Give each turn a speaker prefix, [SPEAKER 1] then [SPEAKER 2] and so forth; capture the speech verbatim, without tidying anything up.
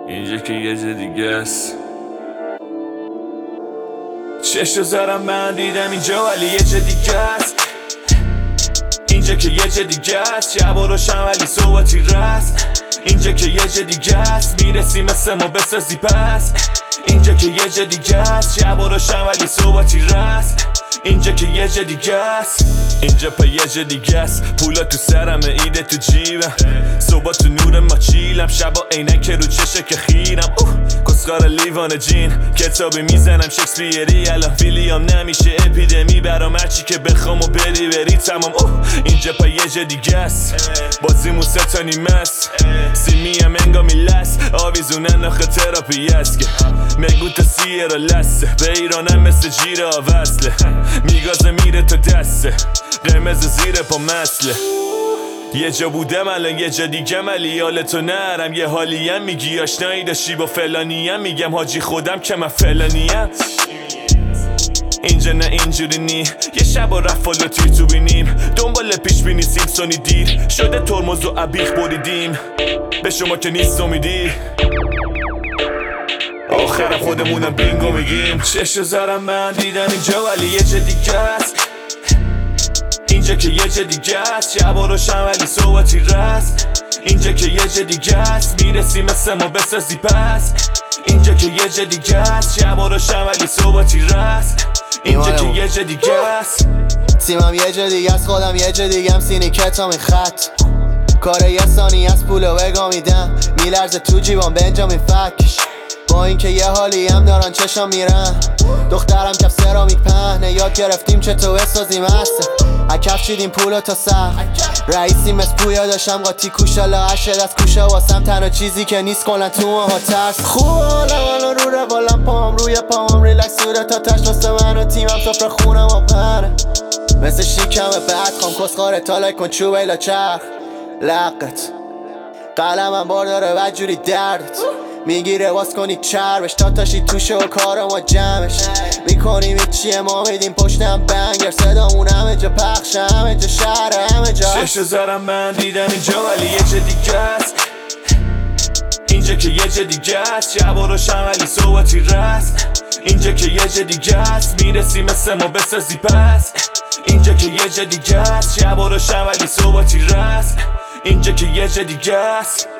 [SPEAKER 1] اینجا که یه جا دیگه است. چشم زارم من دیدم اینجا ولی یه جا دیگه است. اینجا که یه جا دیگه است. شب و روشن ولی صحبتی رست. اینجا که یه جا دیگه است. میرسی مثل ما بسازی پس. اینجا که یه جا دیگه است. شب و روشن ولی صحبتی رست. اینجا که یه جا دیگه است. اینجا پا یه جا دیگه است. پولا تو سرم، ایده تو جیبم. صبح تو نور ما چیلم. شبا عینک رو چشه که خیرم. کسخار لیوان جین کتابی میزنم شکسپیری. الان ویلیام نمیشه اپیدمی برام هرچی که بخوام و بری بری تمام. اینجا پا یه جا دیگه است. بازیمون ستا نیمه است. سیمی هم انگامی لست. آویزونن آخه تراپی است که میگون تا سیه را لسه. به ایرانم مثل جیر آوصله. میگازه میره تا دسته. قرمز زیر پا مسله. یه جا بودم الان یه جا دیگه ولی حالتو نرم. یه حالیم میگی آشنایی داشتی با فلانیم. میگم حاجی خودم که من فلانیم. اینجا نه اینجوری نی. یه شب و رفت و تیر تو بینیم. دنبال پیش بینی سیمسونی دیر شده ترمز و عبیخ بریدیم. به شما که نیست امیدی. آخر خودمونم بینگو میگیم. چشم زارم من دیدم اینجا ولی یه جا دیگه است. اینجا که یه جا دیگه است. شب و روشن ولی صحبتی رست. اینجا که یه جا دیگه است. میرسی مثل ما بسازی پس. اینجا که یه جا دیگه است. شب و روشن ولی صحبتی رست. اینجا که یه جا دیگه است.
[SPEAKER 2] تیمم یه جا دیگه است. خودم یه جا دیگه هم. سینی کتام این خط کار یه ثانی از پولو بگا میدم. میلرزه تو جیبان بنجامین فکش. با اینکه یه حالی هم دارن چشم میرن. دخترم کف سرامیک پهنه. یاد گرفتیم چطور بسازیم هسته. اکف چیدیم پولو تا سر. رئیسی مثل پویا داشتم قاطی کوشالا. هشت از کوشه واسم تنها چیزی که نیست کلن تو ماها ترس. خوب حالم الان رو روالم پام روی پامم ریلکس سوره تا تش واسه من و تیمم سفره خونم و پره. مثل شیکم بعد خام کسخاره تا لای کن چوب ایلا چرخ لقت. قلمم بار داره وجوری دردت میگیره واس کنی چربش. تا تاشی توشه و کارم و جمعش میکنیم چیه ما میدیم پشتم بنگر. صدامون همه جا پخش همه جا شهر همه جا.
[SPEAKER 1] چشم زارم من دیدم اینجا ولی یه جا دیگه است. اینجا که یه جا دیگه است. شب و روشن ولی صحبتی رست. اینجا که یه جا دیگه است. میرسی مثل ما بسازی پس. اینجا که یه جا دیگه است. شب و روشن ولی صحبتی رست. اینجا که یه جا دیگه است.